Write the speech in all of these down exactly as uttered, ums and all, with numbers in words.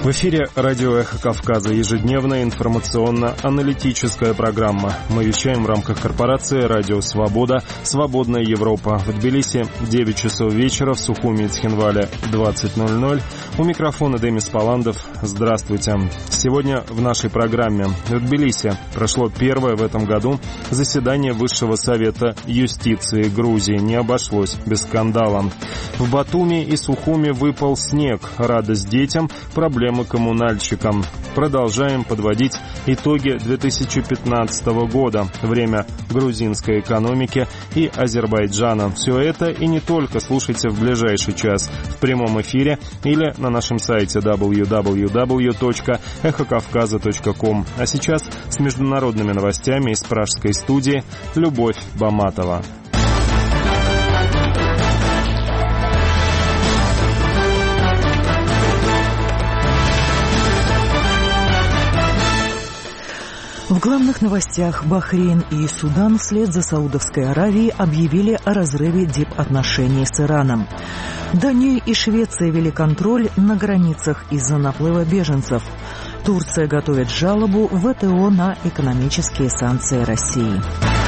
В эфире радио «Эхо Кавказа», ежедневная информационно-аналитическая программа. Мы вещаем в рамках корпорации «Радио Свобода», «Свободная Европа». В Тбилиси девять часов вечера, в Сухуми и Цхинвале двадцать ноль ноль. У микрофона Демис Паландов. Здравствуйте. Сегодня в нашей программе. В Тбилиси прошло первое в этом году заседание Высшего совета юстиции Грузии. Не обошлось без скандала. В Батуми и Сухуми выпал снег. Радость детям, проблемы коммунальщикам. Продолжаем подводить итоги две тысячи пятнадцатого года. Время грузинской экономики и Азербайджана. Все это и не только слушайте в ближайший час в прямом эфире или на нашем сайте дабл ю дабл ю дабл ю точка эхо кавказа точка ком. А сейчас с международными новостями из пражской студии Любовь Баматова. В главных новостях: Бахрейн и Судан вслед за Саудовской Аравией объявили о разрыве дипотношений с Ираном. Дания и Швеция ввели контроль на границах из-за наплыва беженцев. Турция готовит жалобу в вэ тэ о на экономические санкции России.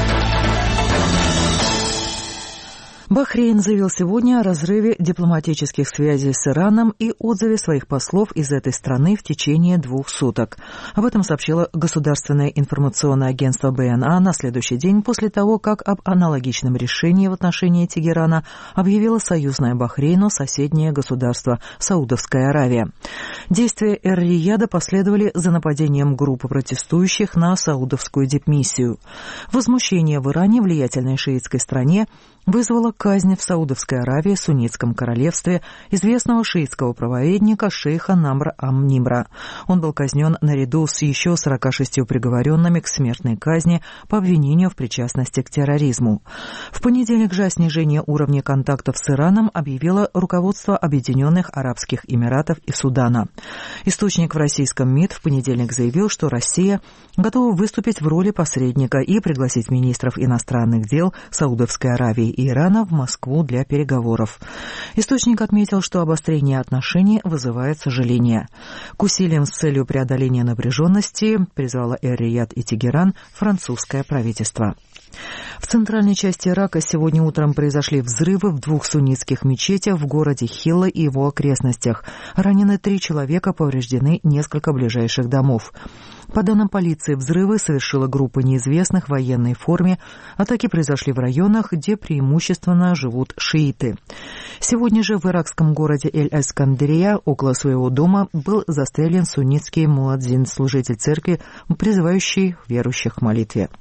Бахрейн заявил сегодня о разрыве дипломатических связей с Ираном и отзыве своих послов из этой страны в течение двух суток. Об этом сообщило государственное информационное агентство бэ эн а на следующий день после того, как об аналогичном решении в отношении Тегерана объявило союзное Бахрейну соседнее государство Саудовская Аравия. Действия Эр-Рияда последовали за нападением группы протестующих на саудовскую дипмиссию. Возмущение в Иране, влиятельной шиитской стране, вызвала казнь в Саудовской Аравии, Суннитском королевстве, известного шиитского праведника шейха Намра ам-Нимра. Он был казнен наряду с еще сорока шестью приговоренными к смертной казни по обвинению в причастности к терроризму. В понедельник же о снижении уровня контактов с Ираном объявило руководство Объединенных Арабских Эмиратов и Судана. Источник в российском МИД в понедельник заявил, что Россия готова выступить в роли посредника и пригласить министров иностранных дел Саудовской Аравии и Ирана в Москву для переговоров. Источник отметил, что обострение отношений вызывает сожаление. К усилиям с целью преодоления напряженности призвало Эр-Рияд и Тегеран французское правительство. В центральной части Ирака сегодня утром произошли взрывы в двух суннитских мечетях в городе Хилла и его окрестностях. Ранены три человека, повреждены несколько ближайших домов. По данным полиции, взрывы совершила группа неизвестных в военной форме. Атаки произошли в районах, где преимущественно живут шииты. Сегодня же в иракском городе Эль-Эскандерия около своего дома был застрелен суннитский муадзин, служитель церкви, призывающий верующих к молитве.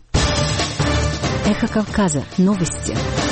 Эхо Кавказа. Новости.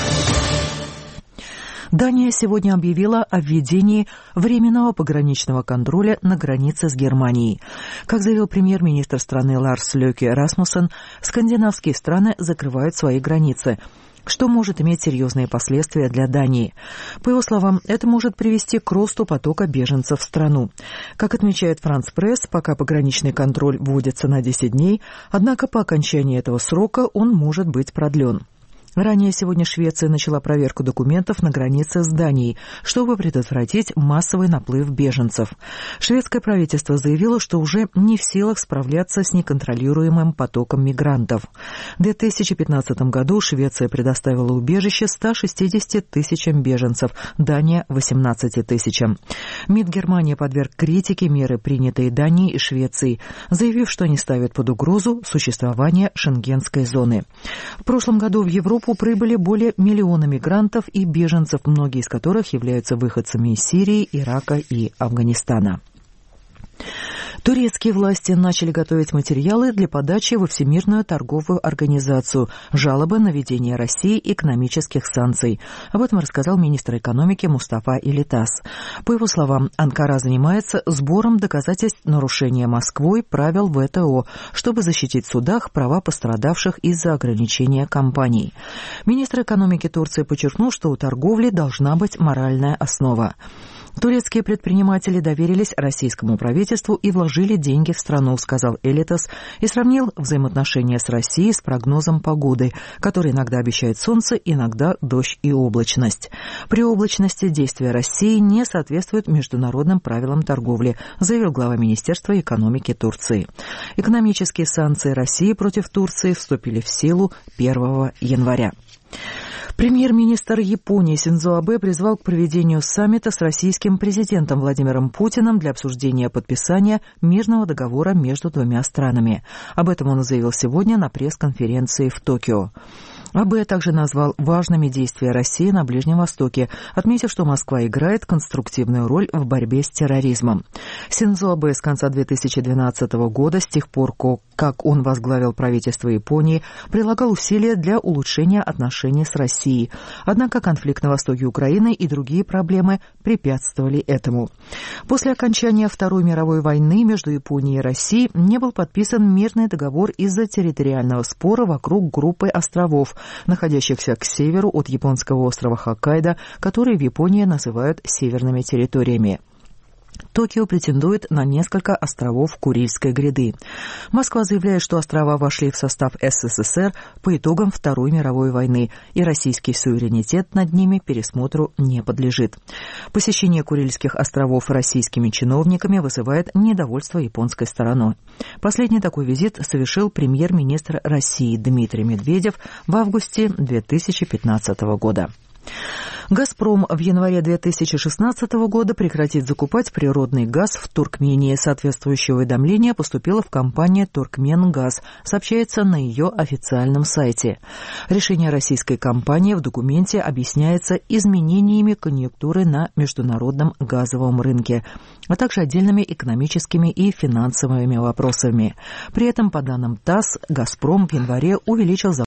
Дания сегодня объявила о введении временного пограничного контроля на границе с Германией. Как заявил премьер-министр страны Ларс Лёке Расмуссен, скандинавские страны закрывают свои границы, что может иметь серьезные последствия для Дании. По его словам, это может привести к росту потока беженцев в страну. Как отмечает Франс Пресс, пока пограничный контроль вводится на десять дней, однако по окончании этого срока он может быть продлен. Ранее сегодня Швеция начала проверку документов на границе с Данией, чтобы предотвратить массовый наплыв беженцев. Шведское правительство заявило, что уже не в силах справляться с неконтролируемым потоком мигрантов. В две тысячи пятнадцатом году Швеция предоставила убежище ста шестидесяти тысячам беженцев, Дания – восемнадцати тысячам. МИД Германии подверг критике меры, принятые Данией и Швецией, заявив, что они ставят под угрозу существование шенгенской зоны. В прошлом году в Европу прибыли более миллиона мигрантов и беженцев, многие из которых являются выходцами из Сирии, Ирака и Афганистана. Турецкие власти начали готовить материалы для подачи во Всемирную торговую организацию жалобы на введение России экономических санкций. Об этом рассказал министр экономики Мустафа Илитас. По его словам, Анкара занимается сбором доказательств нарушения Москвой правил вэ тэ о, чтобы защитить в судах права пострадавших из-за ограничения компаний. Министр экономики Турции подчеркнул, что у торговли должна быть моральная основа. Турецкие предприниматели доверились российскому правительству и вложили деньги в страну, сказал Элитас и сравнил взаимоотношения с Россией с прогнозом погоды, который иногда обещает солнце, иногда дождь и облачность. При облачности действия России не соответствуют международным правилам торговли, заявил глава Министерства экономики Турции. Экономические санкции России против Турции вступили в силу первого января. Премьер-министр Японии Синдзо Абэ призвал к проведению саммита с российским президентом Владимиром Путиным для обсуждения подписания мирного договора между двумя странами. Об этом он заявил сегодня на пресс-конференции в Токио. Абэ также назвал важными действия России на Ближнем Востоке, отметив, что Москва играет конструктивную роль в борьбе с терроризмом. Синдзо Абэ с конца две тысячи двенадцатого года, с тех пор, как он возглавил правительство Японии, прилагал усилия для улучшения отношений с Россией. Однако конфликт на востоке Украины и другие проблемы препятствовали этому. После окончания Второй мировой войны между Японией и Россией не был подписан мирный договор из-за территориального спора вокруг группы островов, находящихся к северу от японского острова Хоккайдо, которые в Японии называют северными территориями. Токио претендует на несколько островов Курильской гряды. Москва заявляет, что острова вошли в состав СССР по итогам Второй мировой войны, и российский суверенитет над ними пересмотру не подлежит. Посещение Курильских островов российскими чиновниками вызывает недовольство японской стороной. Последний такой визит совершил премьер-министр России Дмитрий Медведев в августе две тысячи пятнадцатого года. «Газпром» в январе две тысячи шестнадцатого года прекратит закупать природный газ в Туркмении. Соответствующее уведомление поступило в компанию «Туркменгаз», сообщается на ее официальном сайте. Решение российской компании в документе объясняется изменениями конъюнктуры на международном газовом рынке, а также отдельными экономическими и финансовыми вопросами. При этом, по данным ТАСС, «Газпром» в январе увеличил закупку